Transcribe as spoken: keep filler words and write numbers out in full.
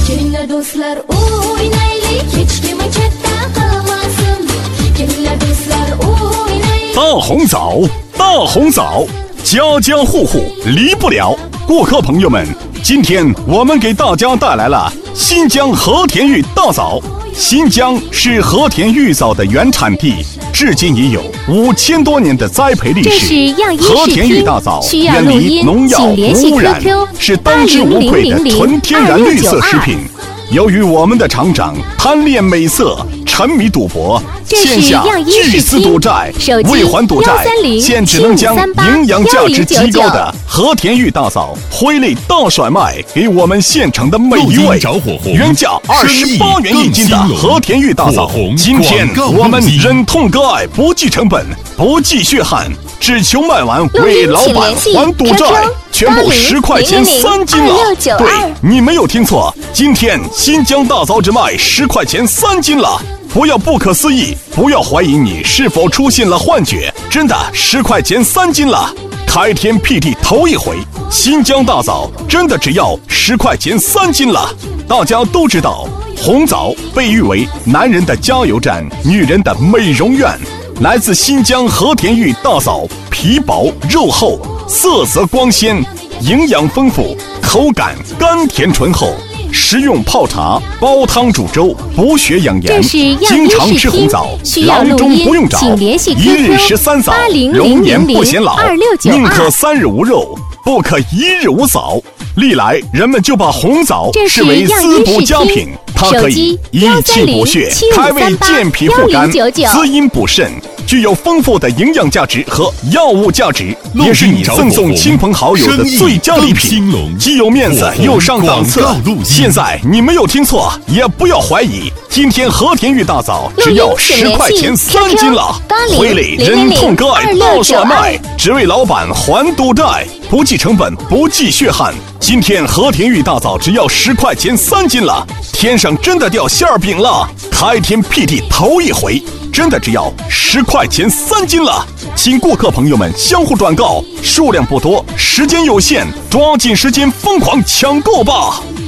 Kelinglar do'stlar o'ynaylik, hech kim chetda qolmasin. Kelinglar do'stlar o'ynaylik。 大红枣，大红枣，家家户户离不了。顾客朋友们，今天我们给大家带来了新疆和田玉大枣。新疆是和田玉枣的原产地，至今已有五千多年的栽培历史。和田玉大枣远离农药、无污染，是当之无愧的纯天然绿色食品。由于我们的厂长贪恋美色，沉迷赌博，欠下巨资赌债，未还赌债，现只能将营养价值极高的和田玉大枣挥泪大甩卖给我们县城的每一位。原价二十八元一斤的和田玉大枣，今天我们忍痛割爱，不计成本，不计血汗，只求卖完为老板还赌债。全部十块钱三斤了，对，你没有听错，今天新疆大枣只卖十块钱三斤了。不要不可思议，不要怀疑你是否出现了幻觉，真的十块钱三斤了。开天辟地头一回，新疆大枣真的只要十块钱三斤了。大家都知道，红枣被誉为男人的加油站，女人的美容院。来自新疆和田玉大枣，皮薄肉厚，色泽光鲜，营养丰富，口感甘甜醇厚，食用泡茶、煲汤煮粥，补血养颜。经常吃红枣，郎中不用找，一日食三枣，容颜不显老。宁可三日无肉，不可一日无枣。历来人们就把红枣视为滋补佳品，它可以益气补血、开胃健脾护肝、滋阴补肾，具有丰富的营养价值和药物价值，也是你赠送亲朋好友的最佳礼品，既有面子又上档次。现在你没有听错，也不要怀疑，今天和田玉大枣只要十块钱三斤了，回礼忍痛割爱大甩卖，只为老板还赌债，不计成本，不计血汗。今天和田玉大枣只要十块钱三斤了，天上真的掉馅饼了，开天辟地头一回，真的只要十块钱三斤了。请顾客朋友们相互转告，数量不多，时间有限，抓紧时间疯狂抢购吧。